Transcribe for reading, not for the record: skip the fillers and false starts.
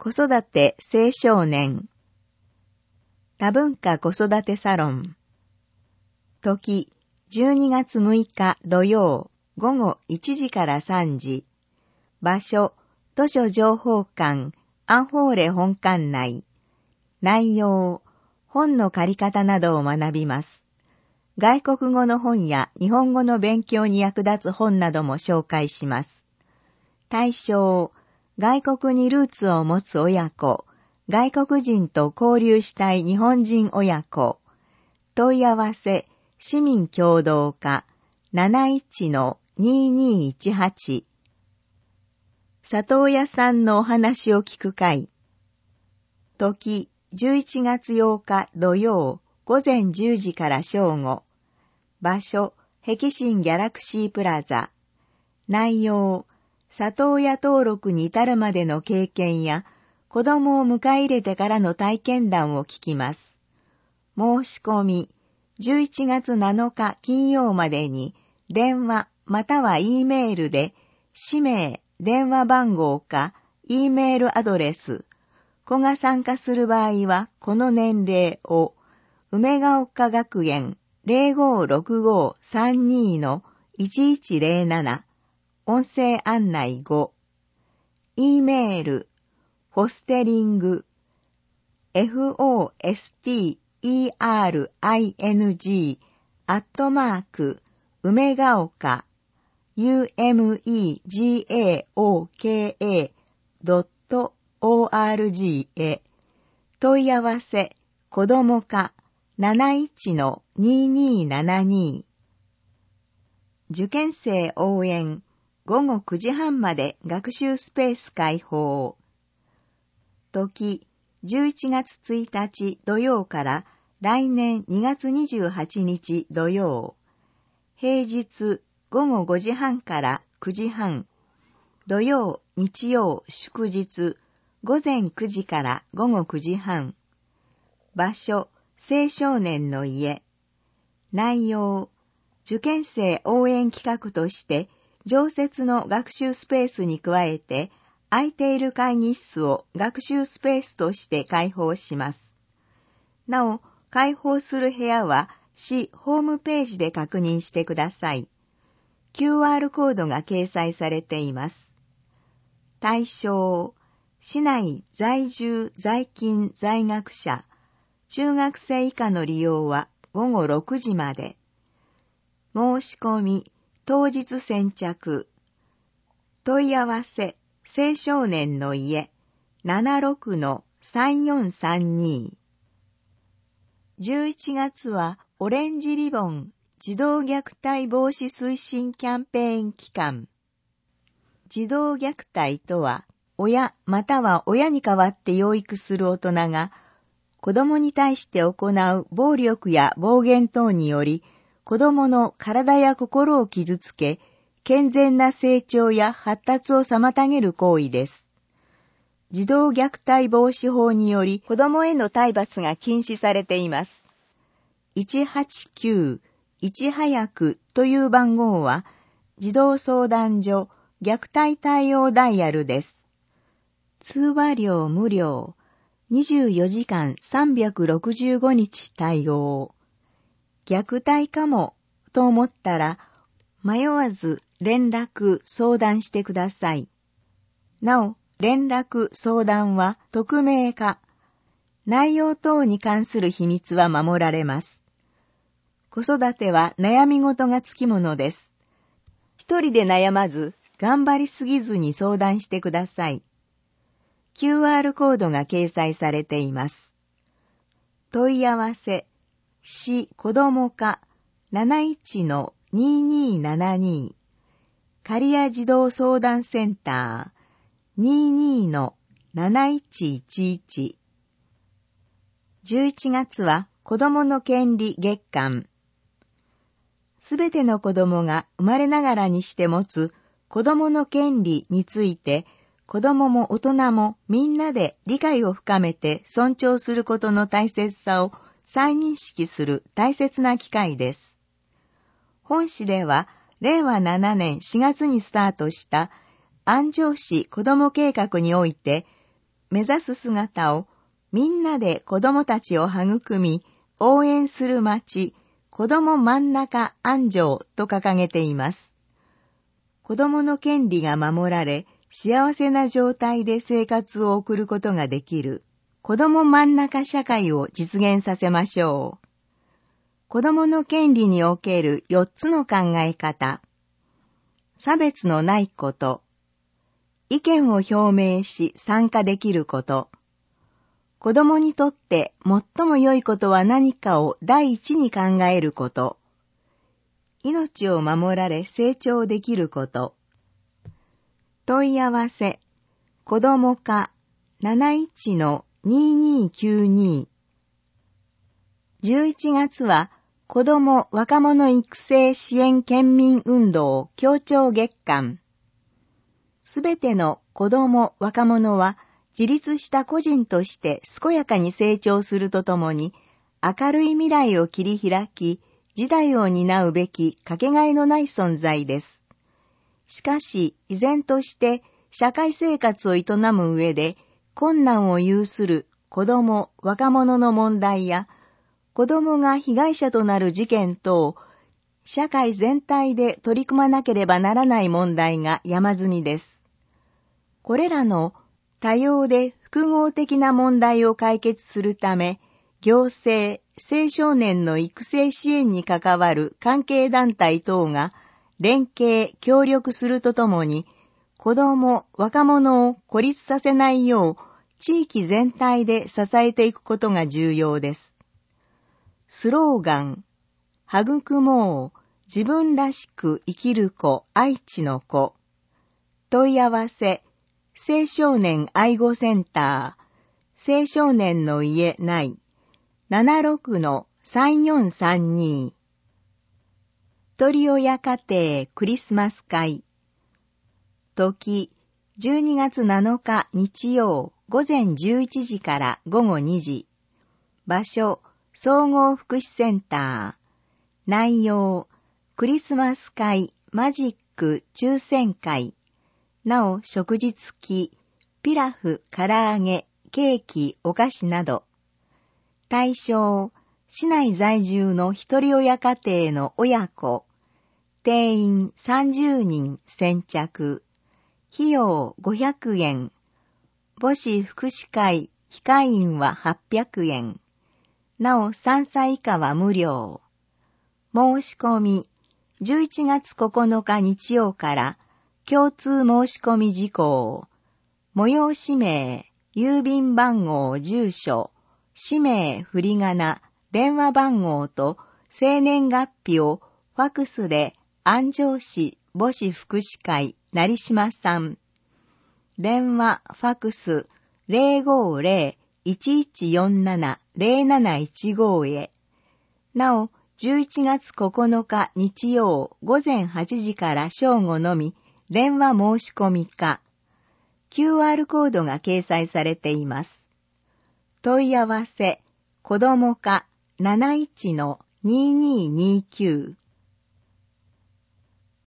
子育て青少年多文化子育てサロン時12月6日土曜午後1時から3時場所図書情報館アンホーレ本館内内容本の借り方などを学びます。外国語の本や日本語の勉強に役立つ本なども紹介します。対象外国にルーツを持つ親子、外国人と交流したい日本人親子、問い合わせ、市民協働課 71-2218 里親さんのお話を聞く会時11月8日土曜午前10時から正午場所碧新ギャラクシープラザ内容里親登録に至るまでの経験や子供を迎え入れてからの体験談を聞きます。申し込み11月7日金曜までに電話または E メールで氏名、電話番号か E メールアドレス、子が参加する場合はこの年齢を梅ヶ丘学園 056532-1107音声案内5 E メールフォステリング FOSTERING 梅ヶ丘 umegaoka.org へ問い合わせ子ども課 71-2272 受験生応援午後9時半まで学習スペース開放。時11月1日土曜から来年2月28日土曜。平日午後5時半から9時半。土曜、日曜、祝日午前9時から午後9時半。場所、青少年の家。内容、受験生応援企画として常設の学習スペースに加えて、空いている会議室を学習スペースとして開放します。なお、開放する部屋は市ホームページで確認してください。QR コードが掲載されています。対象、市内在住在勤在学者、中学生以下の利用は午後6時まで。申し込み、当日先着。問い合わせ、青少年の家 76-3432。11月はオレンジリボン児童虐待防止推進キャンペーン期間。児童虐待とは、親または親に代わって養育する大人が子供に対して行う暴力や暴言等により、子供の体や心を傷つけ、健全な成長や発達を妨げる行為です。児童虐待防止法により、子供への体罰が禁止されています。189-1早くという番号は、児童相談所虐待対応ダイヤルです。通話料無料、24時間365日対応。虐待かもと思ったら迷わず連絡相談してください。なお、連絡相談は匿名化。内容等に関する秘密は守られます。子育ては悩み事がつきものです。一人で悩まず、頑張りすぎずに相談してください。QR コードが掲載されています。問い合わせ市子ども課 71-2272 刈谷児童相談センター 22-7111 11月は子どもの権利月間。すべての子どもが生まれながらにして持つ子どもの権利について子どもも大人もみんなで理解を深めて尊重することの大切さを再認識する大切な機会です。本市では、令和7年4月にスタートした安城市子ども計画において、 目指す姿をみんなで子供たちを育み、応援する町、子供真ん中安城と掲げています。子供の権利が守られ、幸せな状態で生活を送ることができる、子供真ん中社会を実現させましょう。子供の権利における4つの考え方。差別のないこと。意見を表明し参加できること。子供にとって最も良いことは何かを第一に考えること。命を守られ成長できること。問い合わせ、子ども課 71-2292。11月は子ども若者育成支援県民運動協調月間。すべての子ども若者は自立した個人として健やかに成長するとともに、明るい未来を切り開き、時代を担うべきかけがえのない存在です。しかし、依然として社会生活を営む上で困難を有する子ども、若者の問題や、子どもが被害者となる事件等、社会全体で取り組まなければならない問題が山積みです。これらの多様で複合的な問題を解決するため、行政、青少年の育成支援に関わる関係団体等が連携、協力するとともに、子ども、若者を孤立させないよう、地域全体で支えていくことが重要です。スローガン、育もう、自分らしく生きる子、愛知の子。問い合わせ、青少年愛護センター、青少年の家内、76-3432。ひとり親家庭クリスマス会。時、12月7日日曜午前11時から午後2時。場所、総合福祉センター。内容、クリスマス会マジック抽選会。なお食事付き、ピラフ、唐揚げ、ケーキ、お菓子など。対象、市内在住の一人親家庭の親子。定員30人先着。費用500円。母子福祉会、非会員は800円。なお3歳以下は無料。申し込み、11月9日日曜から共通申し込み事項。催し名、郵便番号、住所、氏名、振り仮名、電話番号と生年月日をファクスで安城市母子福祉会成島さん。電話、ファクス 050-1147-0715 へ。なお、11月9日日曜午前8時から正午のみ電話申し込みか。QR コードが掲載されています。問い合わせ、子ども課 71-2229